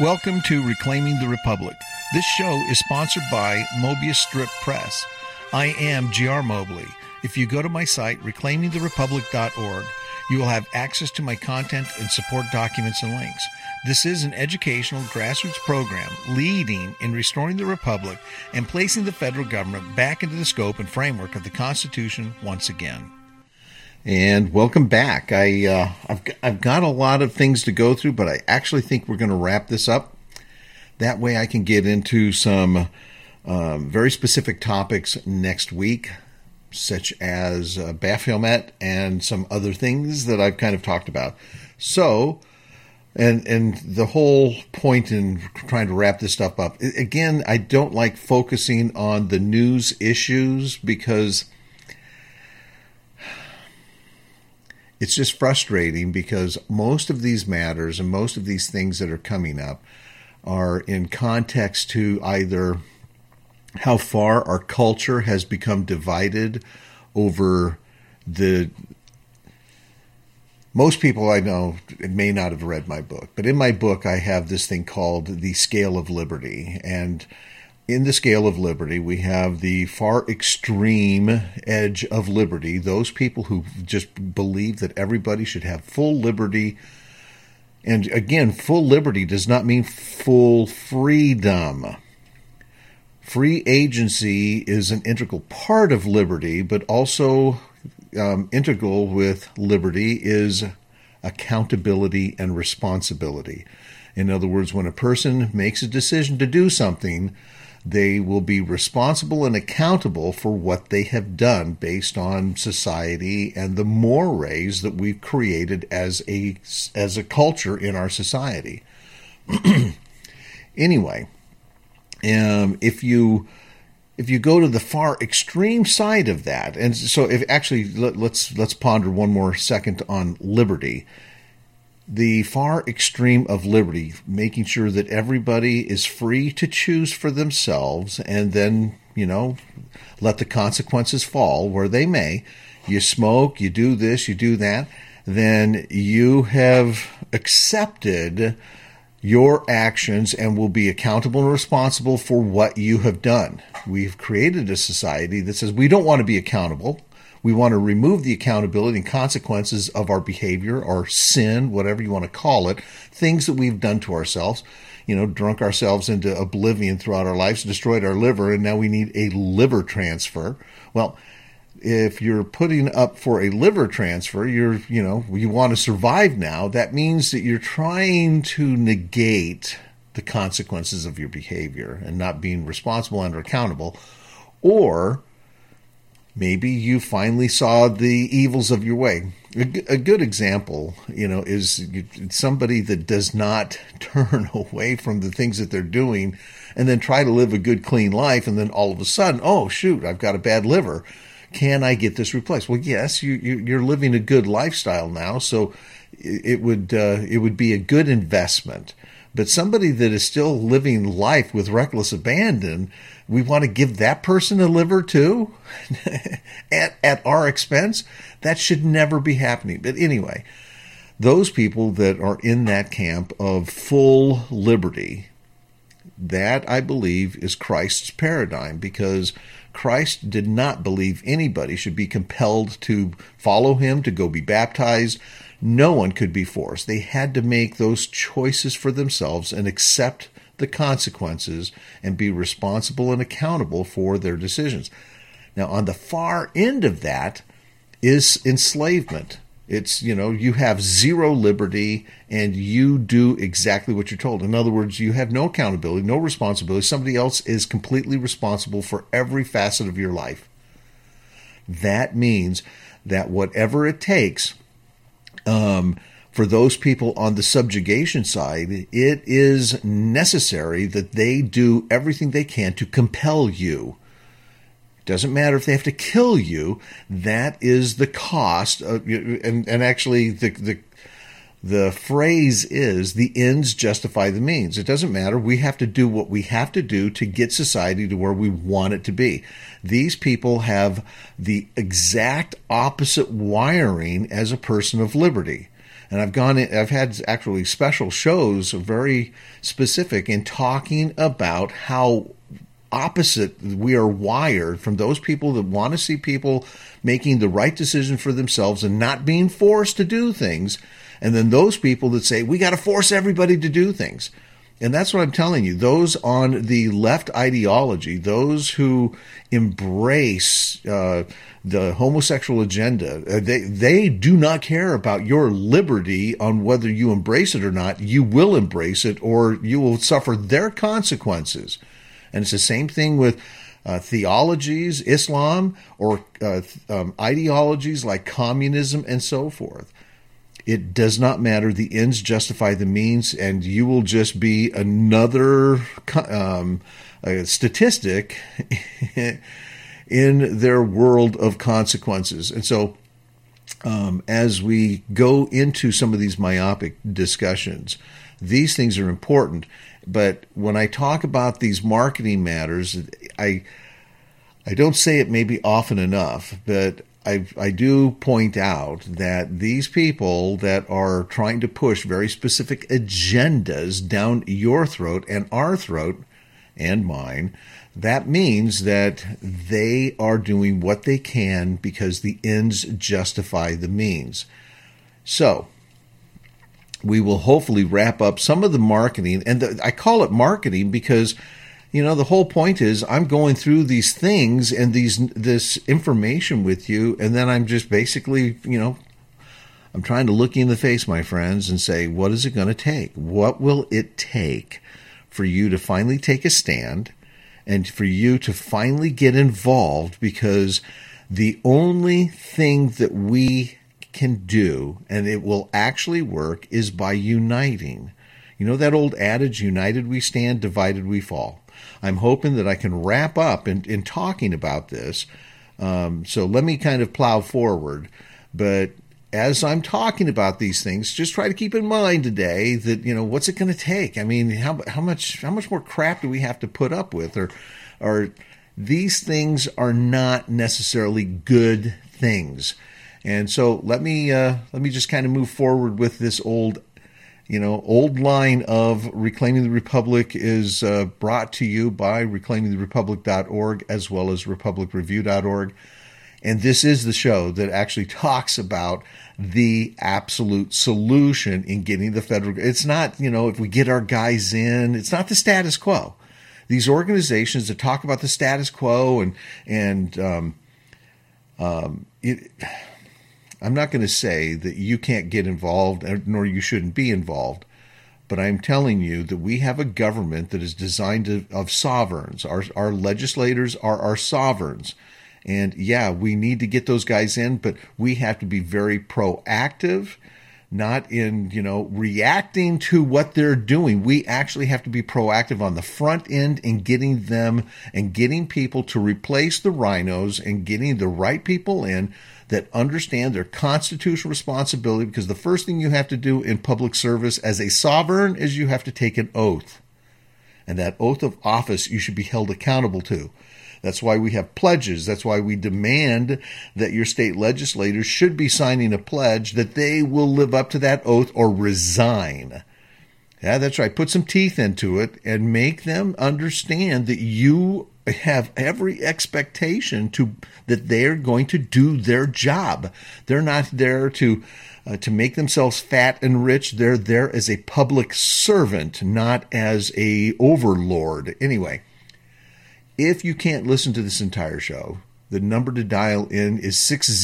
Welcome to Reclaiming the Republic. This show is sponsored by Mobius Strip Press. I am G.R. Mobley. If you go to my site, reclaimingtherepublic.org, you will have access to my content and support documents and links. This is an educational grassroots program leading in restoring the Republic and placing the federal government back into the scope and framework of the Constitution once again. And welcome back. I've got a lot of things to go through, but I actually think we're going to wrap this up. That way I can get into some very specific topics next week, such as Baphomet and some other things that I've kind of talked about. So, and the whole point in trying to wrap this stuff up, again, I don't like focusing on the news issues because it's just frustrating, because most of these matters and most of these things that are coming up are in context to either how far our culture has become divided over the... Most people I know may not have read my book, but in my book I have this thing called the Scale of Liberty. And in the Scale of Liberty, we have the far extreme edge of liberty, those people who just believe that everybody should have full liberty. And again, full liberty does not mean full freedom. Free agency is an integral part of liberty, but also integral with liberty is accountability and responsibility. In other words, when a person makes a decision to do something, they will be responsible and accountable for what they have done based on society and the mores that we've created as a culture in our society. Anyway, if you go to the far extreme side of that, and so if actually let's ponder one more second on liberty. The far extreme of liberty, making sure that everybody is free to choose for themselves, and then, let the consequences fall where they may. You smoke, you do this, you do that, then you have accepted your actions and will be accountable and responsible for what you have done. We've created a society that says we don't want to be accountable. We want to remove the accountability and consequences of our behavior or sin, whatever you want to call it, things that we've done to ourselves, drunk ourselves into oblivion throughout our lives, destroyed our liver, and now we need a liver transfer. Well, if you're putting up for a liver transfer, you want to survive now, that means that you're trying to negate the consequences of your behavior and not being responsible and accountable. Or maybe you finally saw the evils of your way. A good example, is somebody that does not turn away from the things that they're doing and then try to live a good, clean life. And then all of a sudden, oh, shoot, I've got a bad liver. Can I get this replaced? Well, yes, you're living a good lifestyle now, so it would be a good investment. But somebody that is still living life with reckless abandon, we want to give that person a liver too at our expense? That should never be happening. But anyway, those people that are in that camp of full liberty, that I believe is Christ's paradigm, because Christ did not believe anybody should be compelled to follow him, to go be baptized. No one could be forced. They had to make those choices for themselves and accept the consequences and be responsible and accountable for their decisions. Now, on the far end of that is enslavement. It's, you have zero liberty and you do exactly what you're told. In other words, you have no accountability, no responsibility. Somebody else is completely responsible for every facet of your life. That means that whatever it takes, for those people on the subjugation side, it is necessary that they do everything they can to compel you. Doesn't matter if they have to kill you. That is the cost. And actually, the phrase is, the ends justify the means. It doesn't matter. We have to do what we have to do to get society to where we want it to be. These people have the exact opposite wiring as a person of liberty. And I've had actually special shows very specific in talking about how opposite we are wired from those people that want to see people making the right decision for themselves and not being forced to do things. And then those people that say, we got to force everybody to do things. And that's what I'm telling you. Those on the left ideology, those who embrace the homosexual agenda, they do not care about your liberty on whether you embrace it or not. You will embrace it or you will suffer their consequences. And it's the same thing with theologies, Islam, or ideologies like communism and so forth. It does not matter. The ends justify the means, and you will just be another statistic in their world of consequences. And so as we go into some of these myopic discussions, these things are important. But when I talk about these marketing matters, I don't say it maybe often enough, but I do point out that these people that are trying to push very specific agendas down your throat and our throat and mine, that means that they are doing what they can because the ends justify the means. So we will hopefully wrap up some of the marketing, and I call it marketing because the whole point is I'm going through these things and this information with you, and then I'm just basically, I'm trying to look you in the face, my friends, and say, what is it going to take? What will it take for you to finally take a stand and for you to finally get involved? Because the only thing that we can do, and it will actually work, is by uniting. You know that old adage, united we stand, divided we fall. I'm hoping that I can wrap up in talking about this. So let me kind of plow forward. But as I'm talking about these things, just try to keep in mind today that, what's it going to take? I mean, how much more crap do we have to put up with? Or these things are not necessarily good things. And so let me just kind of move forward with this old line of Reclaiming the Republic is brought to you by reclaimingtherepublic.org as well as republicreview.org. And this is the show that actually talks about the absolute solution in getting the federal. It's not, if we get our guys in, it's not the status quo. These organizations that talk about the status quo I'm not going to say that you can't get involved, nor you shouldn't be involved, but I'm telling you that we have a government that is designed of sovereigns. Our legislators are our sovereigns. And yeah, we need to get those guys in, but we have to be very proactive, not in, reacting to what they're doing. We actually have to be proactive on the front end in getting them and getting people to replace the rhinos and getting the right people in that understand their constitutional responsibility, because the first thing you have to do in public service as a sovereign is you have to take an oath. And that oath of office you should be held accountable to. That's why we have pledges. That's why we demand that your state legislators should be signing a pledge that they will live up to that oath or resign. Yeah, that's right. Put some teeth into it and make them understand that you have every expectation that they're going to do their job. They're not there to make themselves fat and rich. They're there as a public servant, not as a overlord. Anyway, if you can't listen to this entire show, the number to dial in is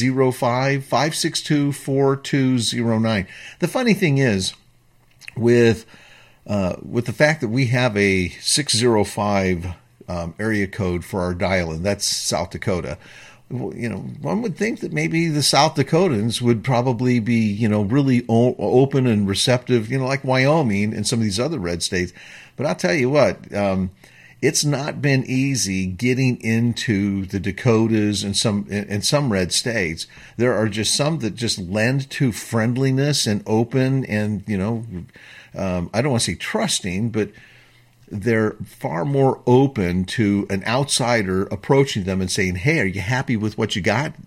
605-562-4209. The funny thing is, with the fact that we have a 605 area code for our dial-in, that's South Dakota. One would think that maybe the South Dakotans would probably be, really open and receptive, like Wyoming and some of these other red states. But I'll tell you what, it's not been easy getting into the Dakotas and some red states. There are just some that just lend to friendliness and open and, I don't want to say trusting, but they're far more open to an outsider approaching them and saying, hey, are you happy with what you got?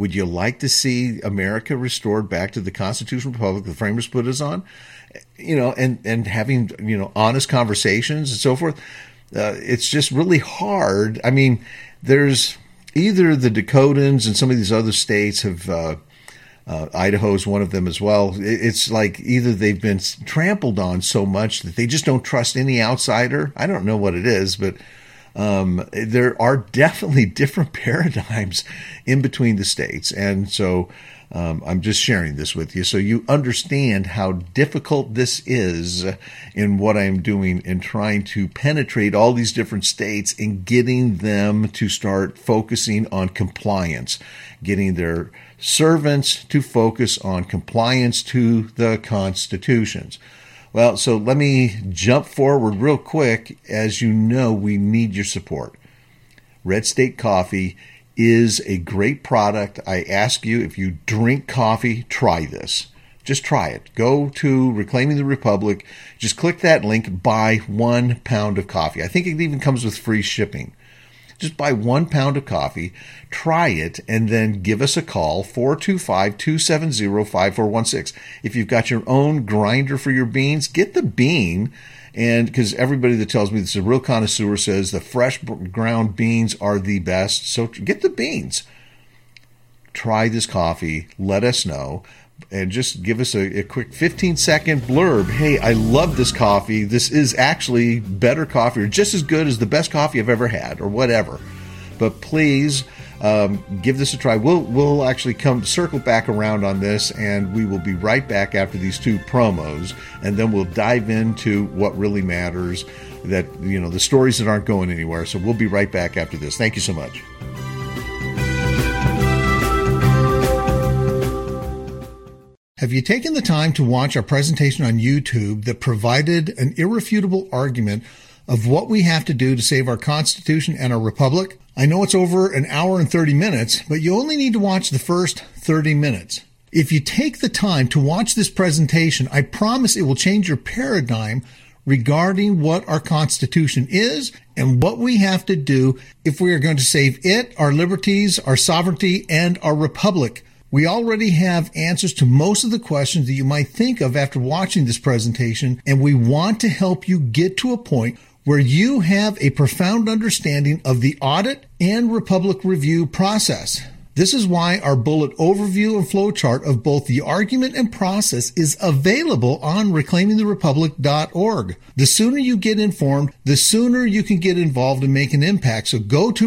Would you like to see America restored back to the constitutional republic the framers put us on? And having, honest conversations and so forth. It's just really hard. I mean, there's either the Dakotans and some of these other states have, Idaho's one of them as well. It's like either they've been trampled on so much that they just don't trust any outsider. I don't know what it is, but there are definitely different paradigms in between the states. And so I'm just sharing this with you so you understand how difficult this is in what I'm doing in trying to penetrate all these different states and getting them to start focusing on compliance, getting their servants to focus on compliance to the constitutions. Well, so let me jump forward real quick. As you know, we need your support. Red State Coffee is a great product. I ask you, if you drink coffee, try this. Just try it. Go to Reclaiming the Republic. Just click that link, buy 1 pound of coffee. I think it even comes with free shipping. Just buy 1 pound of coffee, try it, and then give us a call, 425-270-5416. If you've got your own grinder for your beans, get the bean. And because everybody that tells me this is a real connoisseur says the fresh ground beans are the best. So get the beans. Try this coffee. Let us know. And just give us a quick 15-second blurb. Hey, I love this coffee. This is actually better coffee or just as good as the best coffee I've ever had or whatever. But please give this a try. We'll actually circle back around on this, and we will be right back after these 2 promos, and then we'll dive into what really matters, that the stories that aren't going anywhere. So we'll be right back after this. Thank you so much. Have you taken the time to watch our presentation on YouTube that provided an irrefutable argument of what we have to do to save our Constitution and our Republic? I know it's over an hour and 30 minutes, but you only need to watch the first 30 minutes. If you take the time to watch this presentation, I promise it will change your paradigm regarding what our Constitution is and what we have to do if we are going to save it, our liberties, our sovereignty, and our Republic. We already have answers to most of the questions that you might think of after watching this presentation, and we want to help you get to a point where you have a profound understanding of the audit and Republic review process. This is why our bullet overview and flowchart of both the argument and process is available on reclaimingtherepublic.org. The sooner you get informed, the sooner you can get involved and make an impact. So go to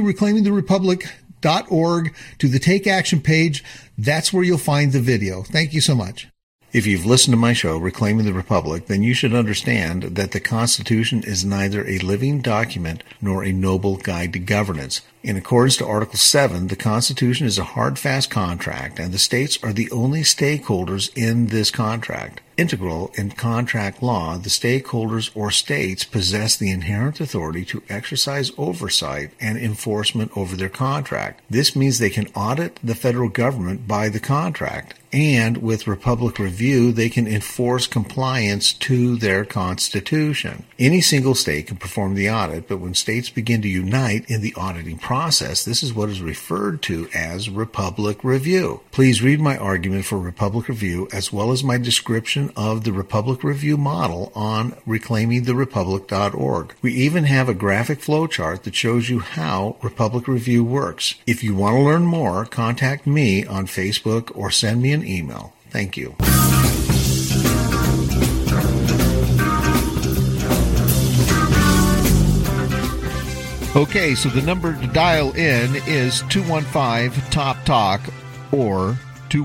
reclaimingtherepublic.org to the Take Action page. That's where you'll find the video. Thank you so much. If you've listened to my show, Reclaiming the Republic, then you should understand that the Constitution is neither a living document nor a noble guide to governance. In accordance to Article 7, the Constitution is a hard, fast contract, and the states are the only stakeholders in this contract. Integral in contract law, the stakeholders or states possess the inherent authority to exercise oversight and enforcement over their contract. This means they can audit the federal government by the contract, and with Republic Review, they can enforce compliance to their Constitution. Any single state can perform the audit, but when states begin to unite in the auditing process, this is what is referred to as Republic Review. Please read my argument for Republic Review as well as my description of the Republic Review model on reclaimingtherepublic.org. We even have a graphic flowchart that shows you how Republic Review works. If you want to learn more, contact me on Facebook or send me an email. Thank you. Okay, so the number to dial in is 215-TOP-TALK or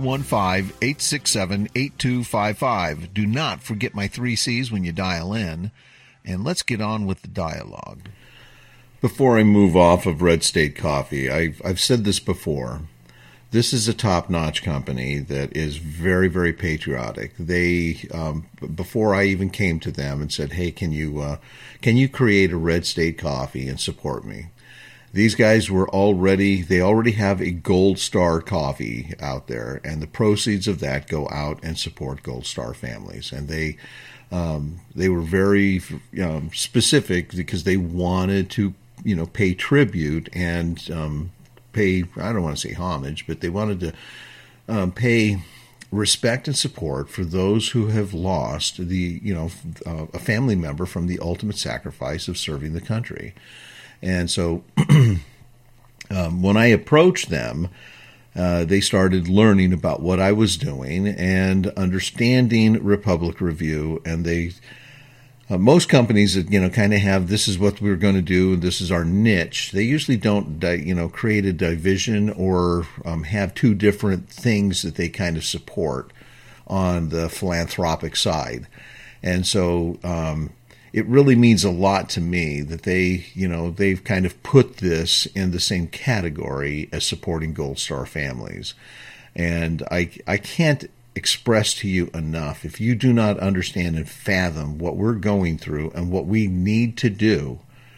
215-867-8255. Do not forget my 3 C's when you dial in, and let's get on with the dialogue. Before I move off of Red State Coffee, I've said this before. This is a top-notch company that is very, very patriotic. They, before I even came to them and said, "Hey, can you create a Red State Coffee and support me?" These guys they already have a Gold Star coffee out there, and the proceeds of that go out and support Gold Star families. And they were very specific because they wanted to, pay tribute and pay, I don't want to say homage, but they wanted to pay respect and support for those who have lost a family member from the ultimate sacrifice of serving the country. And so when I approached them, they started learning about what I was doing and understanding Republic Review. And they, most companies that, kind of have, this is what we're going to do, and this is our niche. They usually don't, create a division or have two different things that they kind of support on the philanthropic side. And so it really means a lot to me that they've kind of put this in the same category as supporting Gold Star families. And I can't express to you enough, if you do not understand and fathom what we're going through and what we need to do,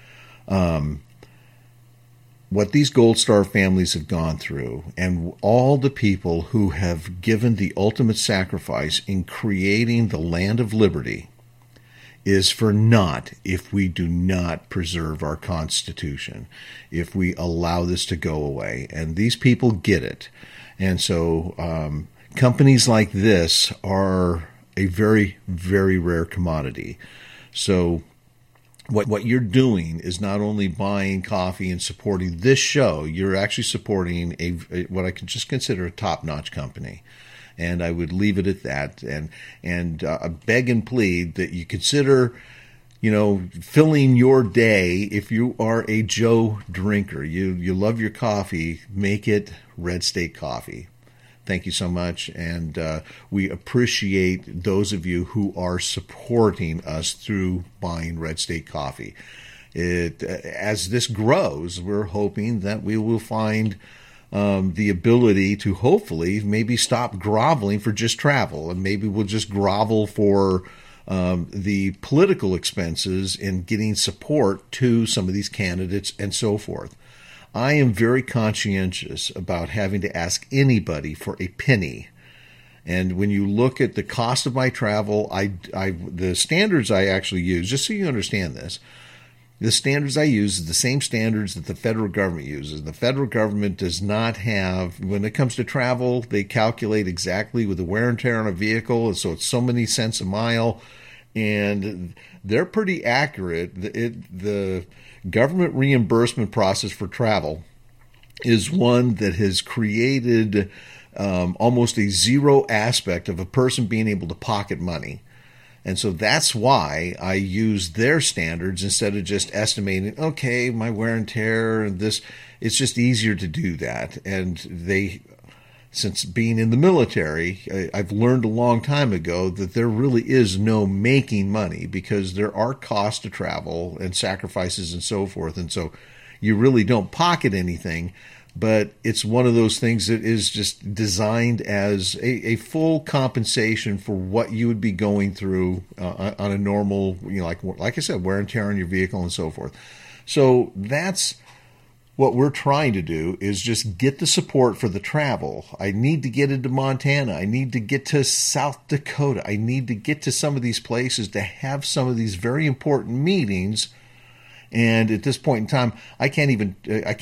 what these Gold Star families have gone through, and all the people who have given the ultimate sacrifice in creating the land of liberty, is for naught if we do not preserve our Constitution, if we allow this to go away. And these people get it. And so companies like this are a very, very rare commodity. So what you're doing is not only buying coffee and supporting this show, you're actually supporting a what I could just consider a top-notch company. And I would leave it at that, and beg and plead that you consider, filling your day. If you are a Joe drinker, you love your coffee, make it Red State Coffee. Thank you so much, and we appreciate those of you who are supporting us through buying Red State Coffee. As this grows, we're hoping that we will find the ability to hopefully maybe stop groveling for just travel, and maybe we'll just grovel for the political expenses in getting support to some of these candidates and so forth. I am very conscientious about having to ask anybody for a penny. And when you look at the cost of my travel, the standards I actually use, just so you understand this, the standards I use is the same standards that the federal government uses. The federal government does not have, when it comes to travel, they calculate exactly with the wear and tear on a vehicle, and so it's so many cents a mile, and they're pretty accurate. The government reimbursement process for travel is one that has created almost a zero aspect of a person being able to pocket money. And so that's why I use their standards instead of just estimating, okay, my wear and tear and this. It's just easier to do that. And since being in the military, I've learned a long time ago that there really is no making money, because there are costs to travel and sacrifices and so forth. And so you really don't pocket anything. But it's one of those things that is just designed as a full compensation for what you would be going through on a normal, like I said, wear and tear on your vehicle and so forth. So that's what we're trying to do, is just get the support for the travel. I need to get into Montana. I need to get to South Dakota. I need to get to some of these places to have some of these very important meetings. And at this point in time, I can't even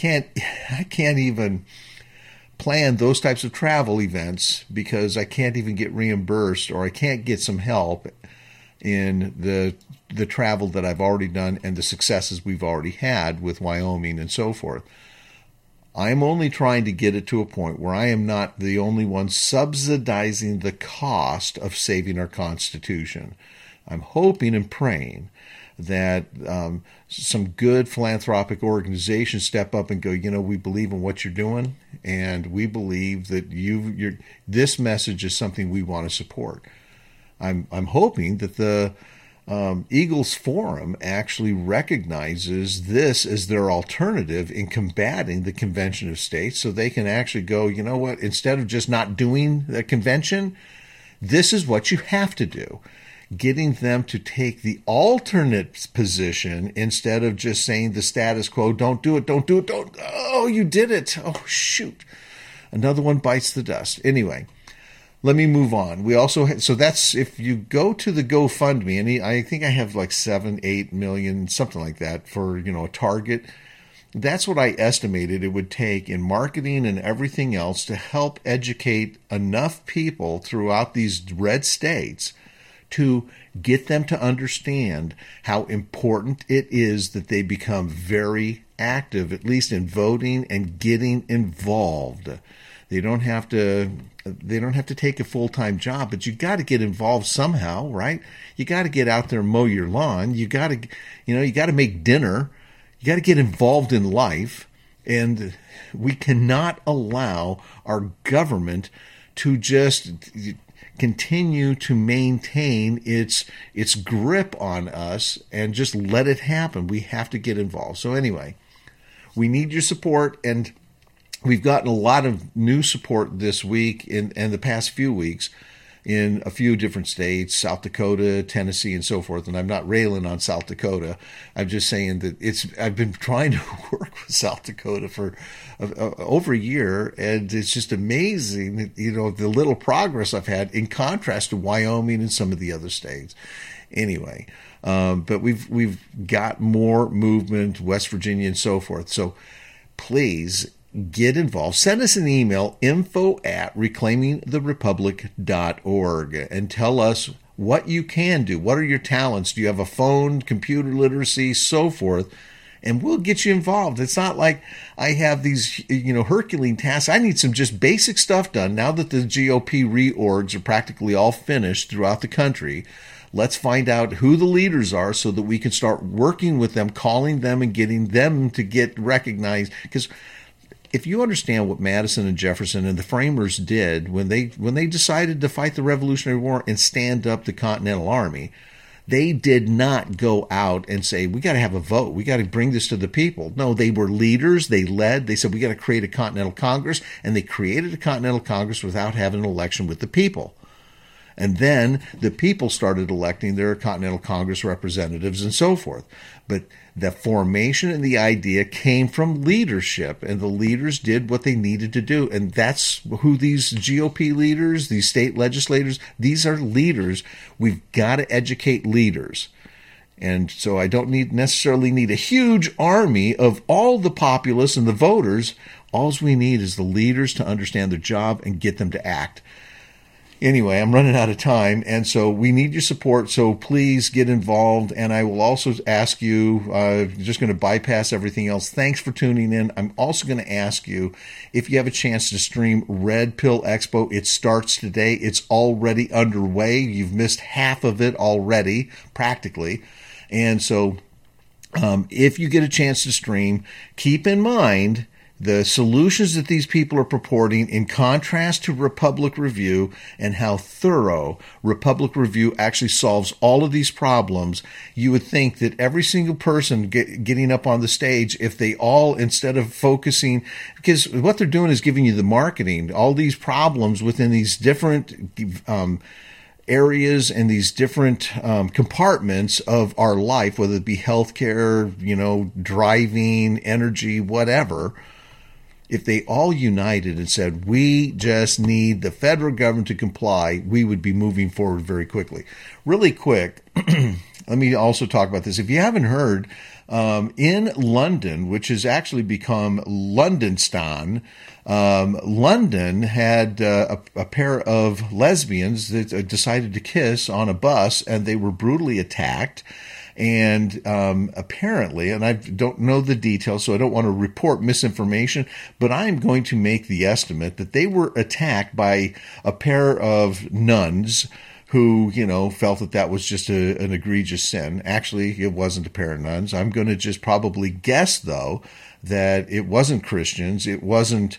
plan those types of travel events, because I can't even get reimbursed, or I can't get some help in the travel that I've already done and the successes we've already had with Wyoming and so forth. I'm only trying to get it to a point where I am not the only one subsidizing the cost of saving our Constitution. I'm hoping and praying that some good philanthropic organizations step up and go, we believe in what you're doing, and we believe that this message is something we want to support. I'm hoping that the Eagles Forum actually recognizes this as their alternative in combating the Convention of States, so they can actually go, instead of just not doing the convention, this is what you have to do. Getting them to take the alternate position instead of just saying the status quo, don't do it, oh, you did it, oh, shoot. Another one bites the dust. Anyway, let me move on. We also so that's, if you go to the GoFundMe, and I think I have like 7-8 million, something like that, for a target. that's what I estimated it would take in marketing and everything else to help educate enough people throughout these red states to get them to understand how important it is that they become very active, at least in voting and getting involved. They don't have to take a full-time job, but you got to get involved somehow, right? You got to get out there and mow your lawn. You got to make dinner. You got to get involved in life, and we cannot allow our government to just continue to maintain its grip on us and just let it happen. We have to get involved. So anyway, we need your support, and we've gotten a lot of new support this week and the past few weeks in a few different states, South Dakota, Tennessee, and so forth. And I'm not railing on South Dakota. I'm just saying that I've been trying to work with South Dakota for over a year, and it's just amazing, the little progress I've had in contrast to Wyoming and some of the other states. Anyway, but we've got more movement, West Virginia, and so forth. So please get involved. Send us an email, info@reclaimingtherepublic.org, and tell us what you can do. What are your talents? Do you have a phone, computer literacy, so forth? And we'll get you involved. It's not like I have these, Herculean tasks. I need some just basic stuff done. Now that the GOP reorgs are practically all finished throughout the country, let's find out who the leaders are so that we can start working with them, calling them, and getting them to get recognized. Because if you understand what Madison and Jefferson and the framers did when they decided to fight the Revolutionary War and stand up the Continental Army, they did not go out and say, we got to have a vote. We got to bring this to the people. No, they were leaders. They led. They said, we got to create a Continental Congress. And they created a Continental Congress without having an election with the people. And then the people started electing their Continental Congress representatives and so forth. But the formation and the idea came from leadership, and the leaders did what they needed to do. And that's who these GOP leaders, these state legislators, these are leaders. We've got to educate leaders. And so I don't necessarily need a huge army of all the populace and the voters. All we need is the leaders to understand their job and get them to act. Anyway, I'm running out of time, and so we need your support, so please get involved. And I will also ask you, just going to bypass everything else, thanks for tuning in. I'm also going to ask you if you have a chance to stream Red Pill Expo. It starts today. It's already underway. You've missed half of it already, practically. And so if you get a chance to stream, keep in mind the solutions that these people are purporting in contrast to Republic Review, and how thorough Republic Review actually solves all of these problems. You would think that every single person getting up on the stage, if they all, instead of focusing, because what they're doing is giving you the marketing, all these problems within these different areas and these different compartments of our life, whether it be healthcare, driving, energy, whatever. If they all united and said, we just need the federal government to comply, we would be moving forward very quickly. Really quick, let me also talk about this. If you haven't heard, in London, which has actually become Londonstan, London had a pair of lesbians that decided to kiss on a bus, and they were brutally attacked. And apparently, and I don't know the details, so I don't want to report misinformation, but I'm going to make the estimate that they were attacked by a pair of nuns who, felt that was just an egregious sin. Actually, it wasn't a pair of nuns. I'm going to just probably guess, though, that it wasn't Christians. It wasn't,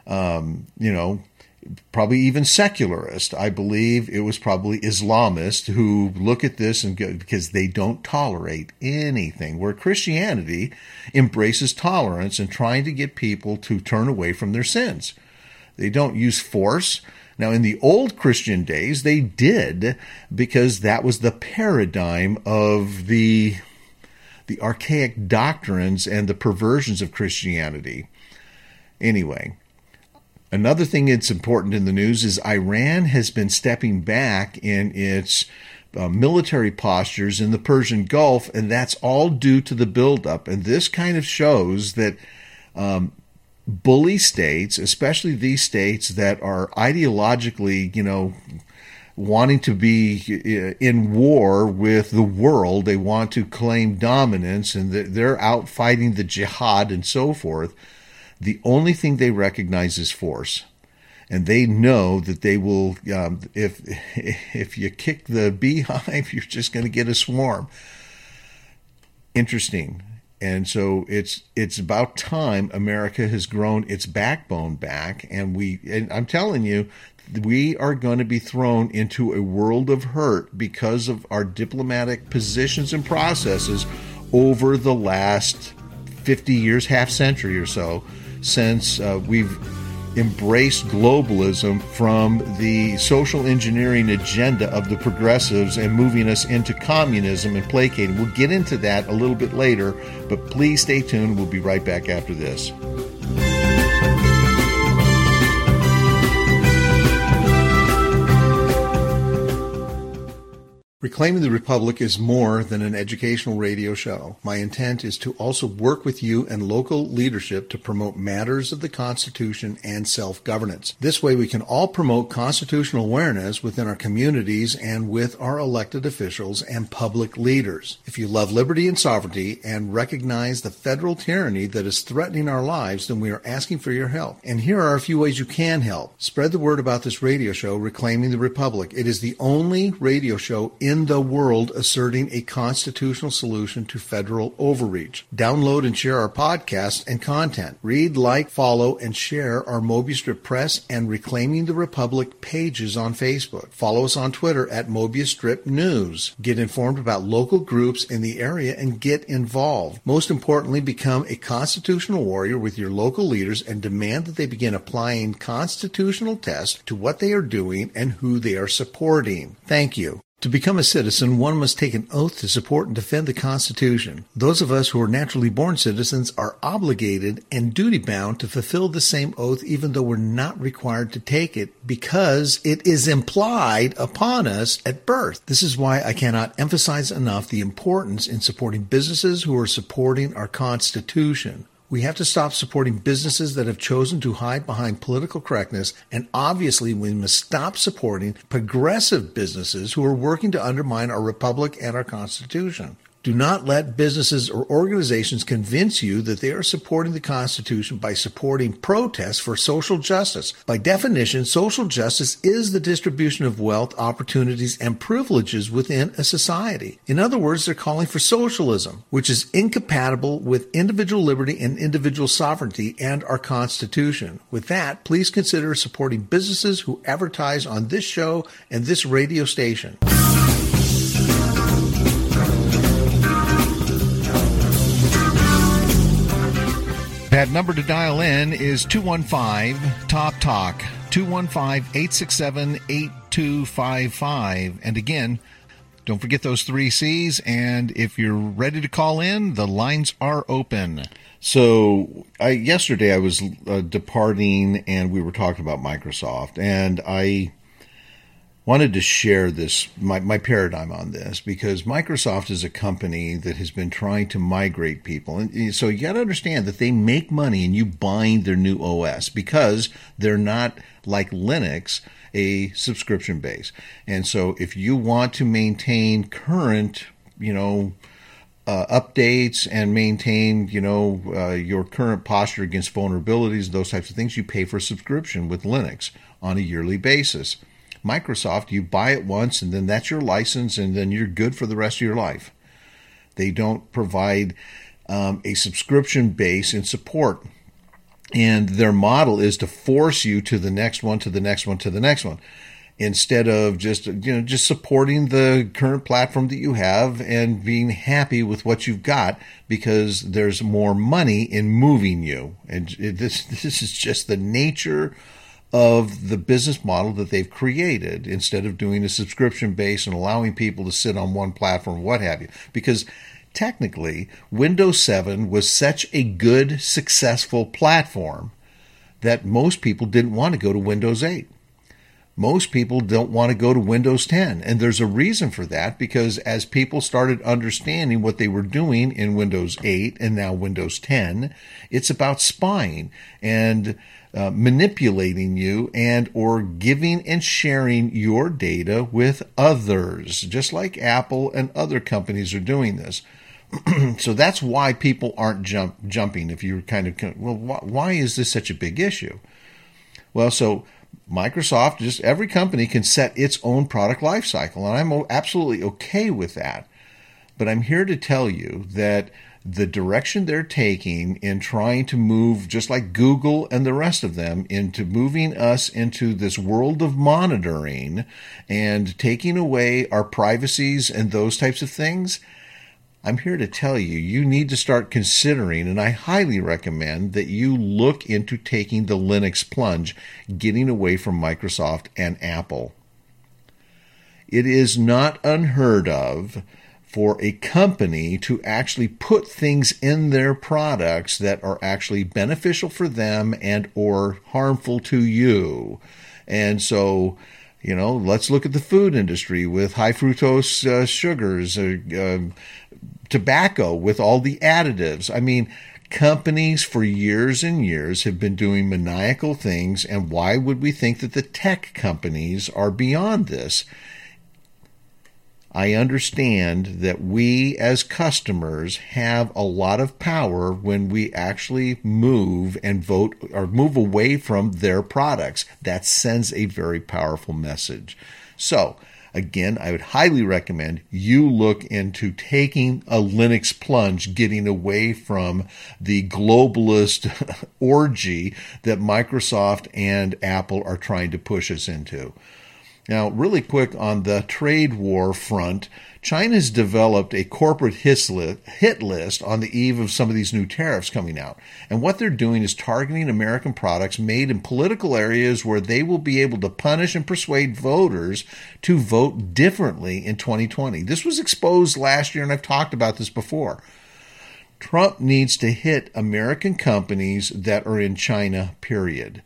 probably even secularist. I believe it was probably Islamists who look at this and go, because they don't tolerate anything, where Christianity embraces tolerance and trying to get people to turn away from their sins. They don't use force. Now, in the old Christian days, they did, because that was the paradigm of the archaic doctrines and the perversions of Christianity. Anyway, another thing that's important in the news is Iran has been stepping back in its military postures in the Persian Gulf, and that's all due to the buildup. And this kind of shows that bully states, especially these states that are ideologically, wanting to be in war with the world, they want to claim dominance, and they're out fighting the jihad and so forth. The only thing they recognize is force. And they know that they will, if you kick the beehive, you're just going to get a swarm. Interesting. And so it's about time America has grown its backbone back. And I'm telling you, we are going to be thrown into a world of hurt because of our diplomatic positions and processes over the last 50 years, half century or so, since we've embraced globalism from the social engineering agenda of the progressives and moving us into communism and placating. We'll get into that a little bit later, but please stay tuned. We'll be right back after this. Reclaiming the Republic is more than an educational radio show. My intent is to also work with you and local leadership to promote matters of the Constitution and self-governance. This way we can all promote constitutional awareness within our communities and with our elected officials and public leaders. If you love liberty and sovereignty and recognize the federal tyranny that is threatening our lives, then we are asking for your help. And here are a few ways you can help. Spread the word about this radio show, Reclaiming the Republic. It is the only radio show in the world asserting a constitutional solution to federal overreach. Download and share our podcast and content. Read, like, follow, and share our Mobius Strip Press and Reclaiming the Republic pages on Facebook. Follow us on Twitter at Mobius Strip News. Get informed about local groups in the area and get involved. Most importantly, become a constitutional warrior with your local leaders and demand that they begin applying constitutional tests to what they are doing and who they are supporting. Thank you. To become a citizen, one must take an oath to support and defend the Constitution. Those of us who are naturally born citizens are obligated and duty-bound to fulfill the same oath even though we're not required to take it because it is implied upon us at birth. This is why I cannot emphasize enough the importance in supporting businesses who are supporting our Constitution. We have to stop supporting businesses that have chosen to hide behind political correctness, and obviously we must stop supporting progressive businesses who are working to undermine our republic and our Constitution. Do not let businesses or organizations convince you that they are supporting the Constitution by supporting protests for social justice. By definition, social justice is the distribution of wealth, opportunities, and privileges within a society. In other words, they're calling for socialism, which is incompatible with individual liberty and individual sovereignty and our Constitution. With that, please consider supporting businesses who advertise on this show and this radio station. That number to dial in is 215-TALK-TALK, 215-867-8255. And again, don't forget those 3 C's. And if you're ready to call in, the lines are open. So yesterday I was departing and we were talking about Microsoft. And I wanted to share this, my paradigm on this, because Microsoft is a company that has been trying to migrate people. And so you got to understand that they make money and you buying their new OS because they're not like Linux, a subscription base. And so if you want to maintain current, updates and maintain, your current posture against vulnerabilities, those types of things, you pay for a subscription with Linux on a yearly basis. Microsoft, you buy it once and then that's your license and then you're good for the rest of your life. They don't provide a subscription base in support. And their model is to force you to the next one, to the next one, to the next one, instead of just supporting the current platform that you have and being happy with what you've got because there's more money in moving you. And this is just the nature of the business model that they've created instead of doing a subscription base and allowing people to sit on one platform, what have you. Because technically, Windows 7 was such a good, successful platform that most people didn't want to go to Windows 8. Most people don't want to go to Windows 10. And there's a reason for that, because as people started understanding what they were doing in Windows 8 and now Windows 10, it's about spying and manipulating you and or giving and sharing your data with others, just like Apple and other companies are doing this. So that's why people aren't jumping. If you're kind of, well, why is this such a big issue? Well, so Microsoft, just every company can set its own product lifecycle, and I'm absolutely okay with that. But I'm here to tell you that the direction they're taking in trying to move, just like Google and the rest of them, into moving us into this world of monitoring and taking away our privacies and those types of things, I'm here to tell you, you need to start considering, and I highly recommend that you look into taking the Linux plunge, getting away from Microsoft and Apple. It is not unheard of for a company to actually put things in their products that are actually beneficial for them and or harmful to you. And so, let's look at the food industry with high fructose sugars, tobacco with all the additives. I mean, companies for years and years have been doing maniacal things, and why would we think that the tech companies are beyond this? I understand that we as customers have a lot of power when we actually move and vote or move away from their products. That sends a very powerful message. So, again, I would highly recommend you look into taking a Linux plunge, getting away from the globalist orgy that Microsoft and Apple are trying to push us into. Now, really quick on the trade war front, China's developed a corporate hit list on the eve of some of these new tariffs coming out. And what they're doing is targeting American products made in political areas where they will be able to punish and persuade voters to vote differently in 2020. This was exposed last year, and I've talked about this before. Trump needs to hit American companies that are in China, period.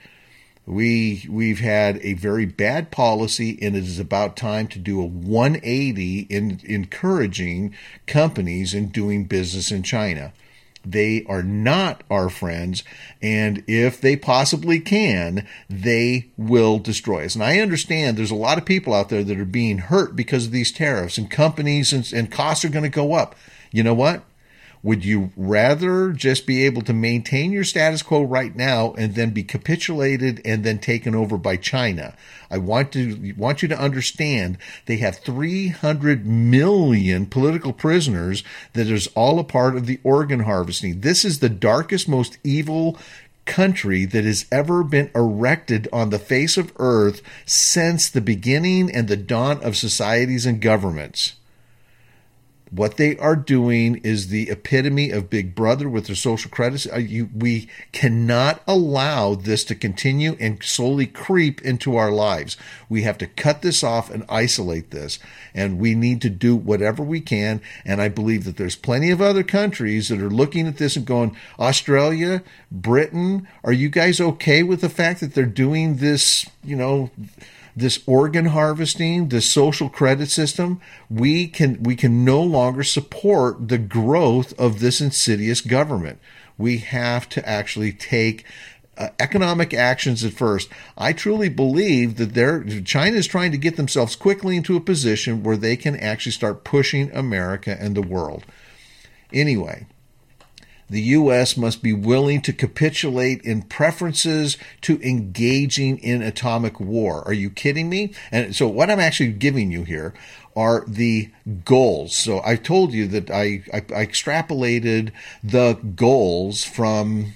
We've had a very bad policy, and it is about time to do a 180 in encouraging companies in doing business in China. They are not our friends, and if they possibly can, they will destroy us. And I understand there's a lot of people out there that are being hurt because of these tariffs, and companies and costs are going to go up. You know what? Would you rather just be able to maintain your status quo right now and then be capitulated and then taken over by China? I want you to understand they have 300 million political prisoners that is all a part of the organ harvesting. This is the darkest, most evil country that has ever been erected on the face of earth since the beginning and the dawn of societies and governments. What they are doing is the epitome of Big Brother with their social credits. We cannot allow this to continue and slowly creep into our lives. We have to cut this off and isolate this. And we need to do whatever we can. And I believe that there's plenty of other countries that are looking at this and going, Australia, Britain, are you guys okay with the fact that they're doing this, this organ harvesting, this social credit system? We can no longer support the growth of this insidious government. We have to actually take economic actions at first. I truly believe that China is trying to get themselves quickly into a position where they can actually start pushing America and the world. Anyway, the U.S. must be willing to capitulate in preferences to engaging in atomic war. Are you kidding me? And so what I'm actually giving you here are the goals. So I told you that I extrapolated the goals from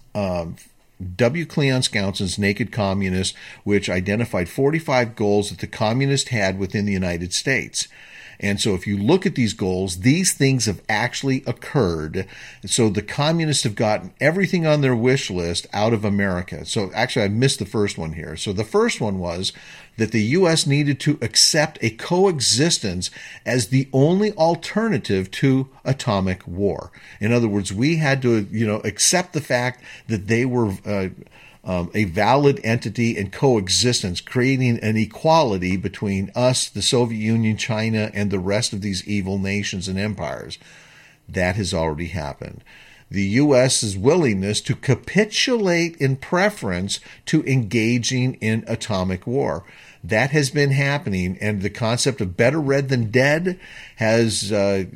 W. Cleon Skousen's Naked Communist, which identified 45 goals that the communists had within the United States. And so if you look at these goals, these things have actually occurred. So the communists have gotten everything on their wish list out of America. So actually, I missed the first one here. So the first one was that the U.S. needed to accept a coexistence as the only alternative to atomic war. In other words, we had to, accept the fact that they were a valid entity and coexistence, creating an equality between us, the Soviet Union, China, and the rest of these evil nations and empires. That has already happened. The U.S.'s willingness to capitulate in preference to engaging in atomic war. That has been happening, and the concept of better red than dead has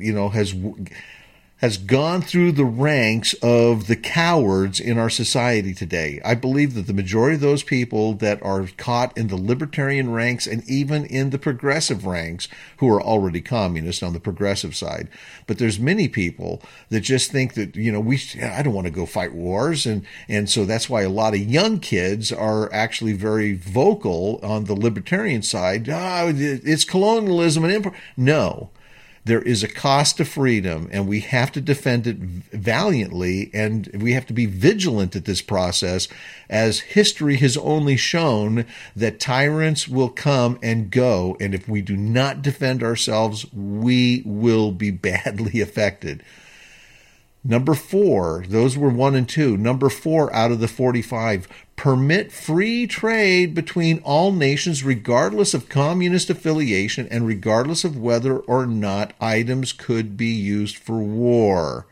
gone through the ranks of the cowards in our society today. I believe that the majority of those people that are caught in the libertarian ranks and even in the progressive ranks, who are already communist on the progressive side, but there's many people that just think that, I don't want to go fight wars, and so that's why a lot of young kids are actually very vocal on the libertarian side. It's colonialism and empire. No. There is a cost to freedom, and we have to defend it valiantly, and we have to be vigilant at this process, as history has only shown that tyrants will come and go, and if we do not defend ourselves, we will be badly affected. Number 4, those were 1 and 2. Number 4 out of the 45, permit free trade between all nations regardless of communist affiliation and regardless of whether or not items could be used for war.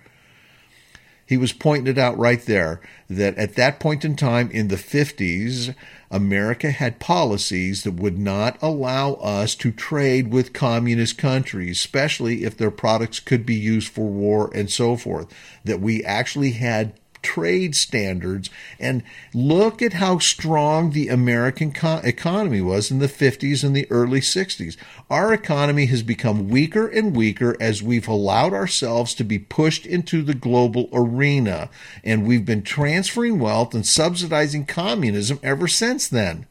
He was pointing it out right there that at that point in time in the 50s, America had policies that would not allow us to trade with communist countries, especially if their products could be used for war and so forth, that we actually had trade standards. And look at how strong the American economy was in the 50s and the early 60s. Our economy has become weaker and weaker as we've allowed ourselves to be pushed into the global arena, and we've been transferring wealth and subsidizing communism ever since then.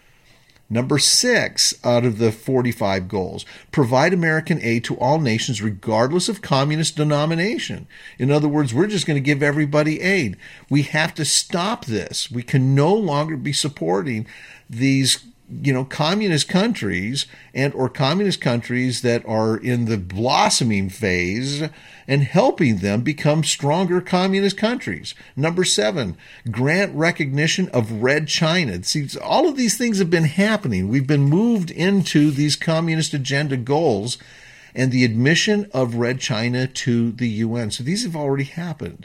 Number 6 out of the 45 goals, provide American aid to all nations regardless of communist denomination. In other words, we're just going to give everybody aid. We have to stop this. We can no longer be supporting these communist countries or communist countries that are in the blossoming phase and helping them become stronger communist countries. Number 7, grant recognition of Red China. See, all of these things have been happening. We've been moved into these communist agenda goals and the admission of Red China to the UN. So these have already happened.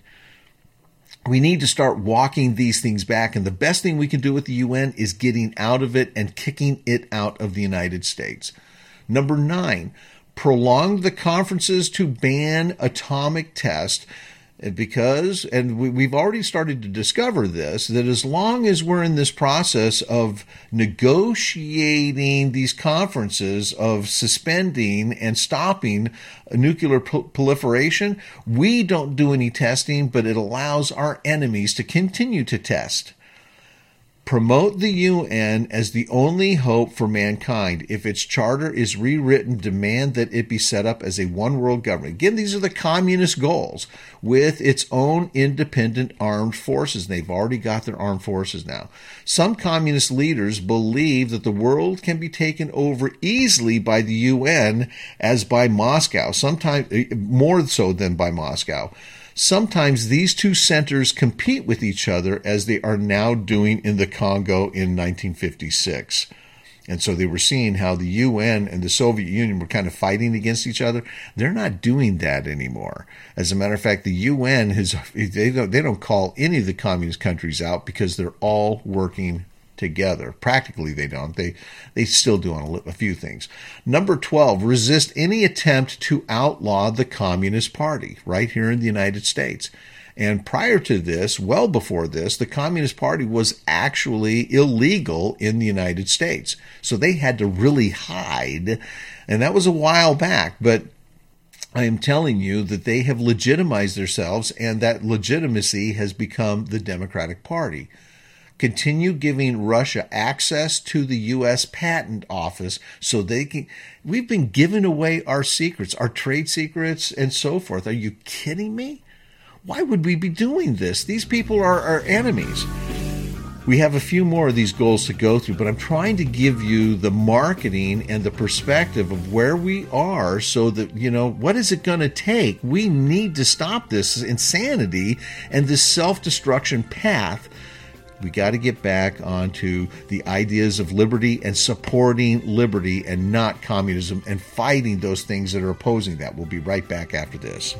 We need to start walking these things back, and the best thing we can do with the UN is getting out of it and kicking it out of the United States. Number 9, prolong the conferences to ban atomic tests, because, and we've already started to discover this, that as long as we're in this process of negotiating these conferences of suspending and stopping nuclear proliferation, we don't do any testing, but it allows our enemies to continue to test. Promote the UN as the only hope for mankind. If its charter is rewritten, demand that it be set up as a one-world government. Again, these are the communist goals with its own independent armed forces. They've already got their armed forces now. Some communist leaders believe that the world can be taken over easily by the UN as by Moscow, sometimes more so than by Moscow. Sometimes these two centers compete with each other, as they are now doing in the Congo in 1956. And so they were seeing how the UN and the Soviet Union were kind of fighting against each other. They're not doing that anymore. As a matter of fact, the UN they don't call any of the communist countries out because they're all working together. Practically they don't. They still do on a few things. Number 12, resist any attempt to outlaw the Communist Party right here in the United States. And prior to this, well before this, the Communist Party was actually illegal in the United States. So they had to really hide. And that was a while back, but I am telling you that they have legitimized themselves, and that legitimacy has become the Democratic Party. Continue giving Russia access to the U.S. Patent Office so they can. We've been giving away our secrets, our trade secrets, and so forth. Are you kidding me? Why would we be doing this? These people are our enemies. We have a few more of these goals to go through, but I'm trying to give you the marketing and the perspective of where we are so that, what is it going to take? We need to stop this insanity and this self-destruction path We got to get back onto the ideas of liberty and supporting liberty and not communism and fighting those things that are opposing that. We'll be right back after this.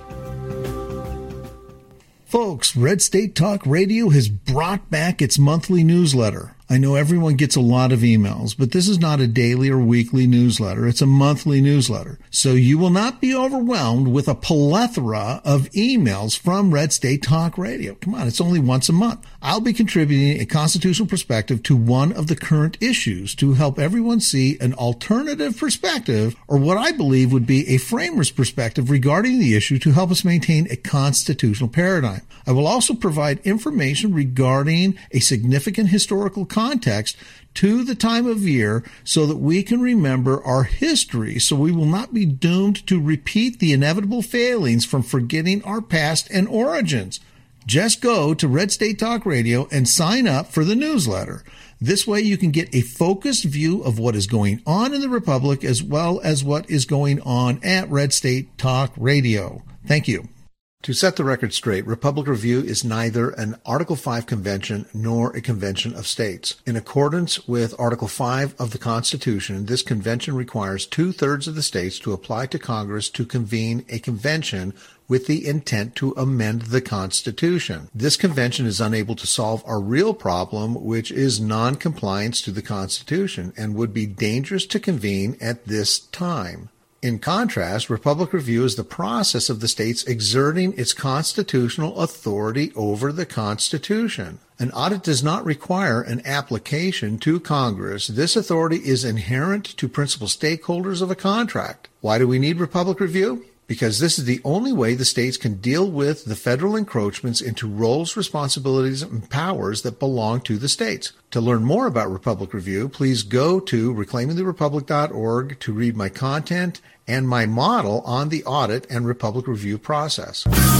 Folks, Red State Talk Radio has brought back its monthly newsletter. I know everyone gets a lot of emails, but this is not a daily or weekly newsletter. It's a monthly newsletter. So you will not be overwhelmed with a plethora of emails from Red State Talk Radio. Come on, it's only once a month. I'll be contributing a constitutional perspective to one of the current issues to help everyone see an alternative perspective, or what I believe would be a framer's perspective regarding the issue to help us maintain a constitutional paradigm. I will also provide information regarding a significant historical context to the time of year so that we can remember our history, so we will not be doomed to repeat the inevitable failings from forgetting our past and origins. Just go to Red State Talk Radio and sign up for the newsletter. This way you can get a focused view of what is going on in the Republic as well as what is going on at Red State Talk Radio. Thank you. To set the record straight, Republic Review is neither an Article 5 convention nor a convention of states. In accordance with Article 5 of the Constitution, this convention requires 2/3 of the states to apply to Congress to convene a convention with the intent to amend the Constitution. This convention is unable to solve our real problem, which is non-compliance to the Constitution, and would be dangerous to convene at this time. In contrast, Republic Review is the process of the states exerting its constitutional authority over the Constitution. An audit does not require an application to Congress. This authority is inherent to principal stakeholders of a contract. Why do we need Republic Review? Because this is the only way the states can deal with the federal encroachments into roles, responsibilities, and powers that belong to the states. To learn more about Republic Review, please go to reclaimingtherepublic.org to read my content and my model on the audit and Republic Review process.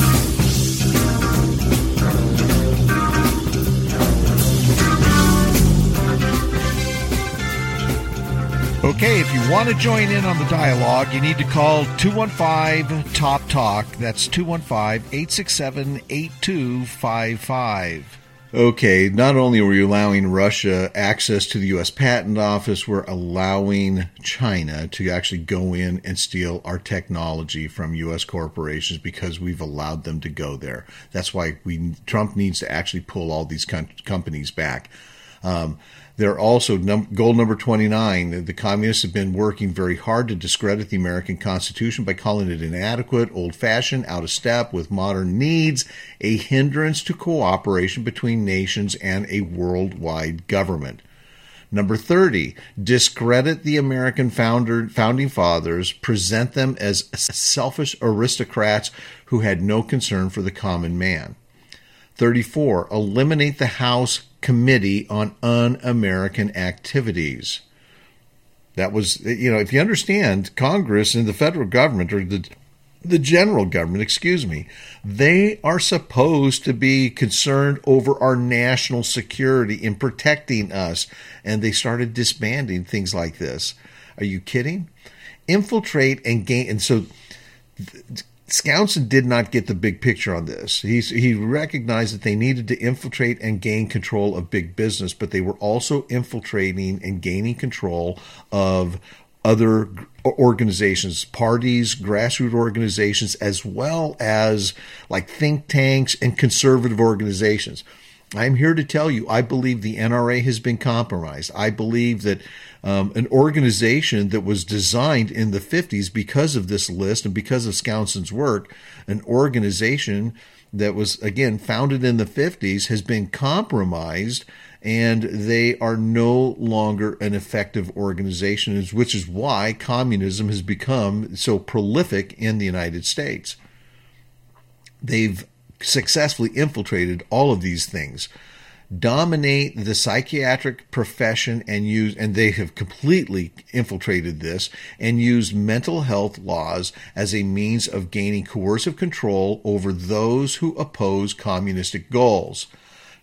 Okay, if you want to join in on the dialogue, you need to call 215-TOP-TALK. That's 215-867-8255. Okay, not only are we allowing Russia access to the U.S. Patent Office, we're allowing China to actually go in and steal our technology from U.S. corporations because we've allowed them to go there. That's why Trump needs to actually pull all these companies back. They're also goal number 29. The communists have been working very hard to discredit the American Constitution by calling it inadequate, old-fashioned, out of step with modern needs, a hindrance to cooperation between nations, and a worldwide government. Number 30, discredit the American founding fathers, present them as selfish aristocrats who had no concern for the common man. 34, eliminate the House Committee on Un-American Activities. That was, if you understand, Congress and the federal government, or the general government, they are supposed to be concerned over our national security in protecting us, and they started disbanding things like this. Are you kidding? Infiltrate and gain, and so Skousen did not get the big picture on this. He recognized that they needed to infiltrate and gain control of big business, but they were also infiltrating and gaining control of other organizations, parties, grassroots organizations, as well as like think tanks and conservative organizations. I'm here to tell you, I believe the NRA has been compromised. I believe that an organization that was designed in the 50s because of this list and because of Skousen's work, an organization that was, again, founded in the 50s, has been compromised, and they are no longer an effective organization, which is why communism has become so prolific in the United States. They've successfully infiltrated all of these things, dominate the psychiatric profession, and they have completely infiltrated this and used mental health laws as a means of gaining coercive control over those who oppose communistic goals.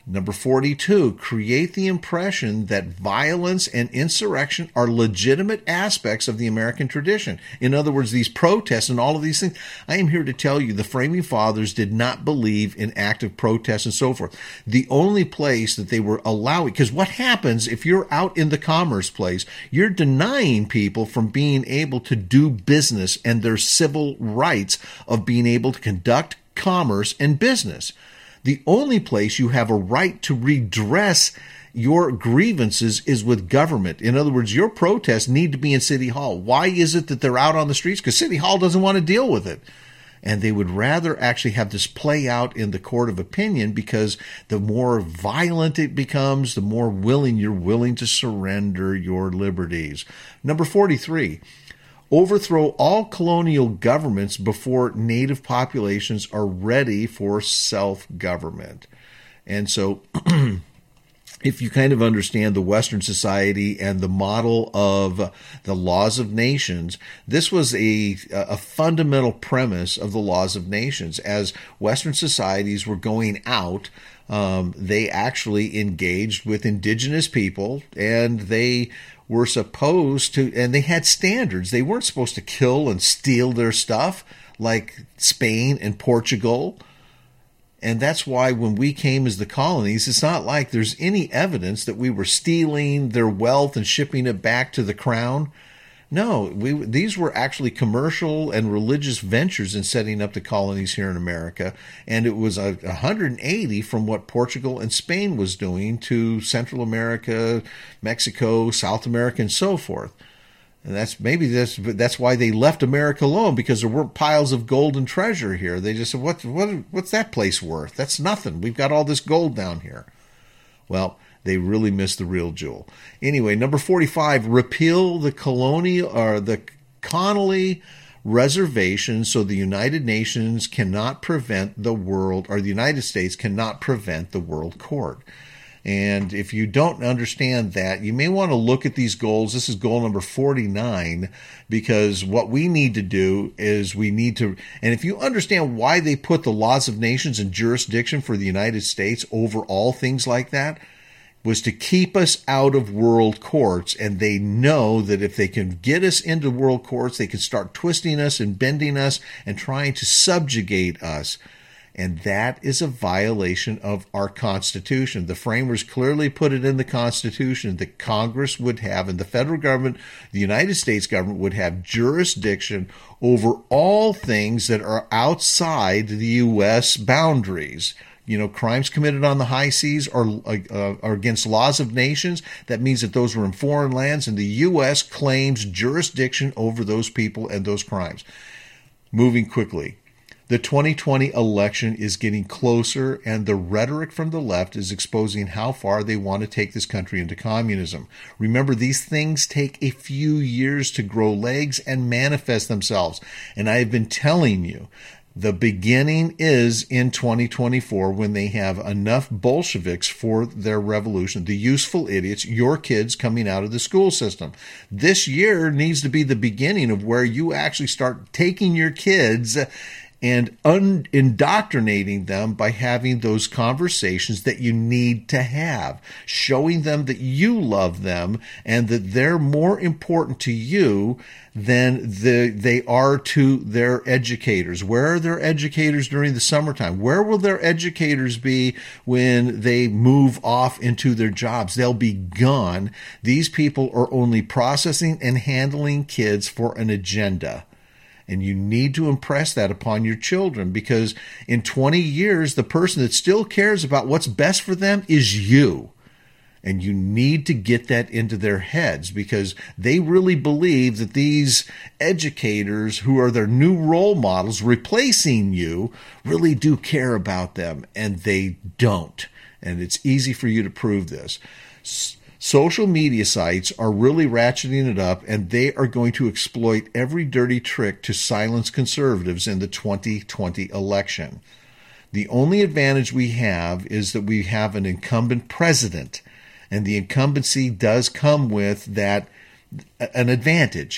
Number 42, create the impression that violence and insurrection are legitimate aspects of the American tradition. In other words, these protests and all of these things. I am here to tell you the Framing Fathers did not believe in active protests and so forth. The only place that they were allowing, because what happens if you're out in the commerce place, you're denying people from being able to do business and their civil rights of being able to conduct commerce and business. The only place you have a right to redress your grievances is with government. In other words, your protests need to be in City Hall. Why is it that they're out on the streets? Because City Hall doesn't want to deal with it. And they would rather actually have this play out in the court of opinion, because the more violent it becomes, the more willing you're willing to surrender your liberties. Number 43. Overthrow all colonial governments before native populations are ready for self-government. And so if you kind of understand the Western society and the model of the laws of nations, this was a fundamental premise of the laws of nations. As Western societies were going out, they actually engaged with indigenous people, and they were supposed to, and they had standards. They weren't supposed to kill and steal their stuff like Spain and Portugal. And that's why when we came as the colonies, it's not like there's any evidence that we were stealing their wealth and shipping it back to the crown. No, these were actually commercial and religious ventures in setting up the colonies here in America. And it was 180 from what Portugal and Spain was doing to Central America, Mexico, South America, and so forth. And that's why they left America alone, because there weren't piles of gold and treasure here. They just said, what's that place worth? That's nothing. We've got all this gold down here. Well, they really missed the real jewel. Anyway, number 45, repeal the Connolly Reservation so the United Nations cannot prevent the world, or the United States cannot prevent the World Court. And if you don't understand that, you may want to look at these goals. This is goal number 49, because what we need to do is and if you understand why they put the laws of nations and jurisdiction for the United States over all things like that, was to keep us out of world courts. And they know that if they can get us into world courts, they can start twisting us and bending us and trying to subjugate us. And that is a violation of our Constitution. The framers clearly put it in the Constitution that Congress would have, and the federal government, the United States government, would have jurisdiction over all things that are outside the U.S. boundaries. You know, crimes committed on the high seas are against laws of nations. That means that those were in foreign lands, and the U.S. claims jurisdiction over those people and those crimes. Moving quickly. The 2020 election is getting closer, and the rhetoric from the left is exposing how far they want to take this country into communism. Remember, these things take a few years to grow legs and manifest themselves. And I have been telling you, the beginning is in 2024, when they have enough Bolsheviks for their revolution, the useful idiots, your kids coming out of the school system. This year needs to be the beginning of where you actually start taking your kids and indoctrinating them by having those conversations that you need to have, showing them that you love them and that they're more important to you than they are to their educators. Where are their educators during the summertime? Where will their educators be when they move off into their jobs? They'll be gone. These people are only processing and handling kids for an agenda. And you need to impress that upon your children, because in 20 years, the person that still cares about what's best for them is you. And you need to get that into their heads, because they really believe that these educators who are their new role models replacing you really do care about them, and they don't. And it's easy for you to prove this. Social media sites are really ratcheting it up, and they are going to exploit every dirty trick to silence conservatives in the 2020 election. The only advantage we have is that we have an incumbent president, and the incumbency does come with that an advantage.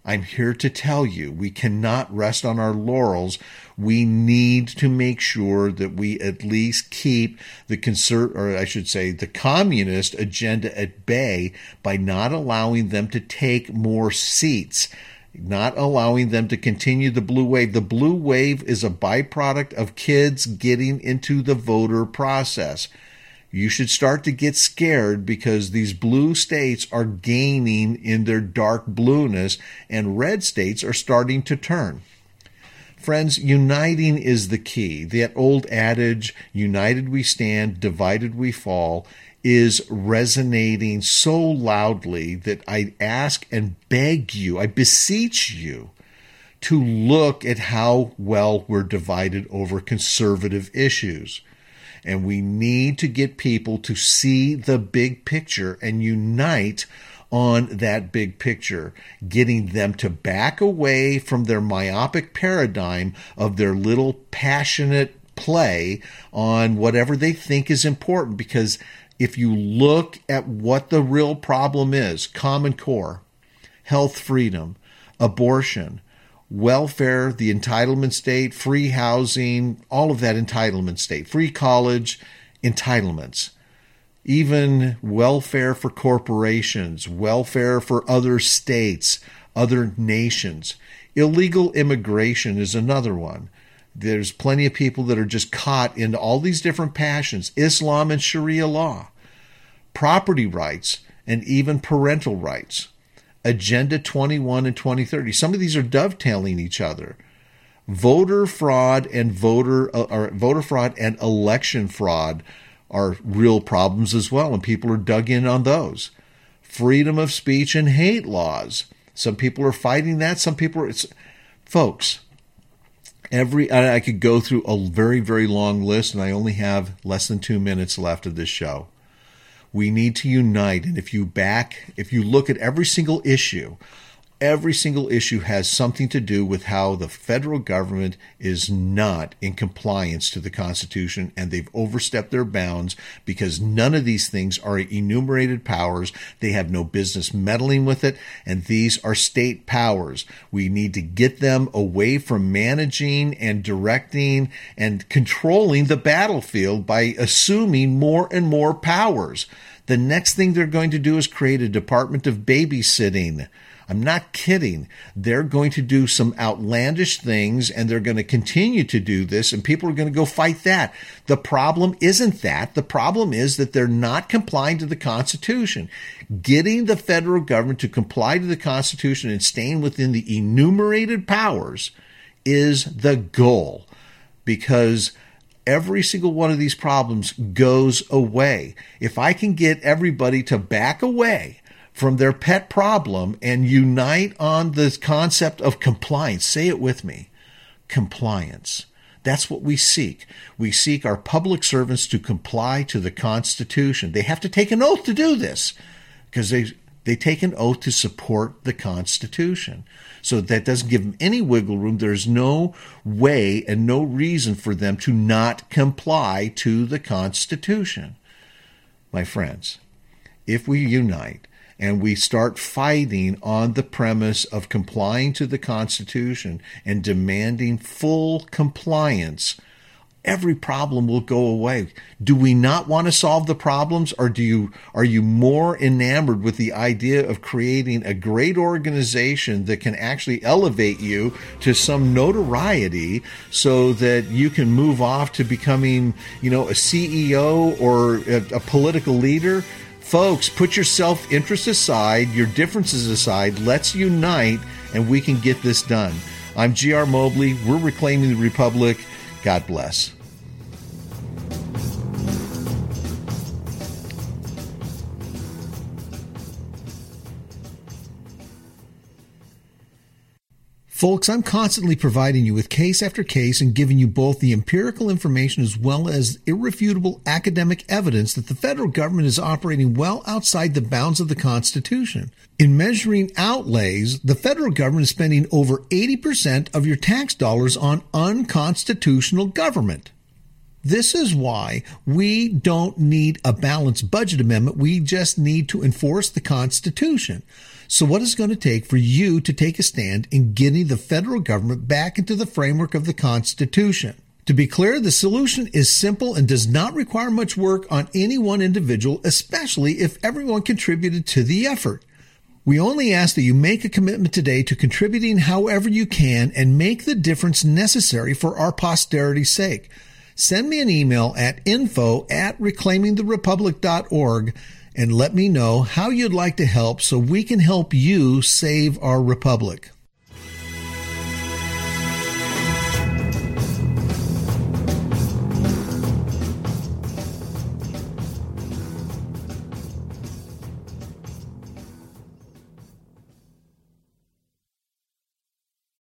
I'm here to tell you, we cannot rest on our laurels. We need to make sure that we at least keep the the communist agenda at bay by not allowing them to take more seats, not allowing them to continue the blue wave. The blue wave is a byproduct of kids getting into the voter process. You should start to get scared because these blue states are gaining in their dark blueness and red states are starting to turn. Friends, uniting is the key. That old adage, united we stand, divided we fall, is resonating so loudly that I ask and beg you, I beseech you, to look at how well we're divided over conservative issues. And we need to get people to see the big picture and unite on that big picture, getting them to back away from their myopic paradigm of their little passionate play on whatever they think is important. Because if you look at what the real problem is, Common Core, health freedom, abortion, welfare, the entitlement state, free housing, all of that entitlement state, free college, entitlements, even welfare for corporations, welfare for other states, other nations. Illegal immigration is another one. There's plenty of people that are just caught in all these different passions, Islam and Sharia law, property rights, and even parental rights. Agenda 21 and 2030. Some of these are dovetailing each other. Voter fraud and election fraud are real problems as well, and people are dug in on those. Freedom of speech and hate laws. Some people are fighting that. Some people are. Folks, I could go through a very, very long list, and I only have less than 2 minutes left of this show. We need to unite. And if you look at every single issue has something to do with how the federal government is not in compliance to the Constitution, and they've overstepped their bounds because none of these things are enumerated powers. They have no business meddling with it, and these are state powers. We need to get them away from managing and directing and controlling the battlefield by assuming more and more powers. The next thing they're going to do is create a Department of Babysitting. I'm not kidding. They're going to do some outlandish things, and they're going to continue to do this, and people are going to go fight that. The problem isn't that. The problem is that they're not complying to the Constitution. Getting the federal government to comply to the Constitution and staying within the enumerated powers is the goal, because every single one of these problems goes away. If I can get everybody to back away from their pet problem and unite on the concept of compliance, say it with me, compliance. That's what we seek. We seek our public servants to comply to the Constitution. They have to take an oath to do this because they take an oath to support the Constitution. So that doesn't give them any wiggle room. There's no way and no reason for them to not comply to the Constitution. My friends, if we unite and we start fighting on the premise of complying to the Constitution and demanding full compliance, every problem will go away. Do we not want to solve the problems, or are you more enamored with the idea of creating a great organization that can actually elevate you to some notoriety so that you can move off to becoming, a CEO or a political leader? Folks, put your self-interest aside, your differences aside. Let's unite, and we can get this done. I'm G.R. Mobley. We're reclaiming the Republic. God bless. Folks, I'm constantly providing you with case after case and giving you both the empirical information as well as irrefutable academic evidence that the federal government is operating well outside the bounds of the Constitution. In measuring outlays, the federal government is spending over 80% of your tax dollars on unconstitutional government. This is why we don't need a balanced budget amendment. We just need to enforce the Constitution. So what is it going to take for you to take a stand in getting the federal government back into the framework of the Constitution? To be clear, the solution is simple and does not require much work on any one individual, especially if everyone contributed to the effort. We only ask that you make a commitment today to contributing however you can and make the difference necessary for our posterity's sake. Send me an email at info@reclaimingtherepublic.org and let me know how you'd like to help so we can help you save our republic.